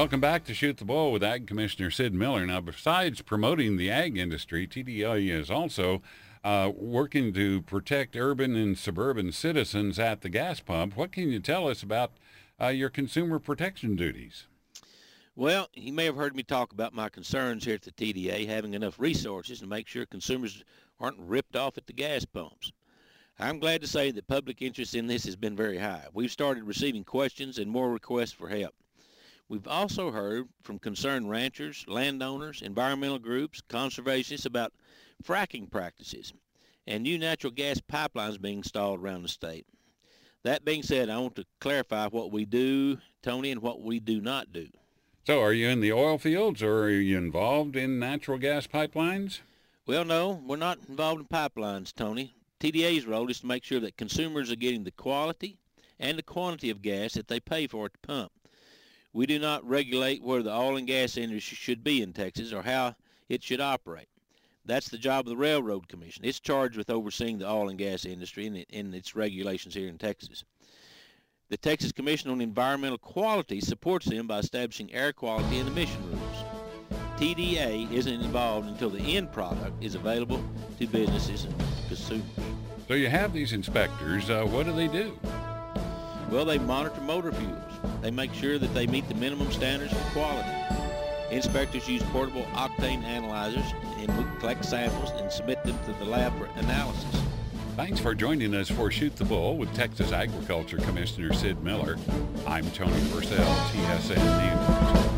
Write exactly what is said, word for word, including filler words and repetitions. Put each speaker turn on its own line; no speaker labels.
Welcome back to Shoot the Bull with Ag Commissioner Sid Miller. Now, besides promoting the ag industry, T D A is also uh, working to protect urban and suburban citizens at the gas pump. What can you tell us about uh, your consumer protection duties?
Well, you may have heard me talk about my concerns here at the T D A, having enough resources to make sure consumers aren't ripped off at the gas pumps. I'm glad to say that public interest in this has been very high. We've started receiving questions and more requests for help. We've also heard from concerned ranchers, landowners, environmental groups, conservationists about fracking practices and new natural gas pipelines being installed around the state. That being said, I want to clarify what we do, Tony, and what we do not do.
So are you in the oil fields, or are you involved in natural gas pipelines?
Well, no, we're not involved in pipelines, Tony. T D A's role is to make sure that consumers are getting the quality and the quantity of gas that they pay for at the pump. We do not regulate where the oil and gas industry should be in Texas or how it should operate. That's the job of the Railroad Commission. It's charged with overseeing the oil and gas industry and, and its regulations here in Texas. The Texas Commission on Environmental Quality supports them by establishing air quality and emission rules. T D A isn't involved until the end product is available to businesses and consumers.
So you have these inspectors. Uh, what do they do?
Well, they monitor motor fuels. They make sure that they meet the minimum standards for quality. Inspectors use portable octane analyzers and we collect samples and submit them to the lab for analysis.
Thanks for joining us for Shoot the Bull with Texas Agriculture Commissioner Sid Miller. I'm Tony Purcell, T S N News.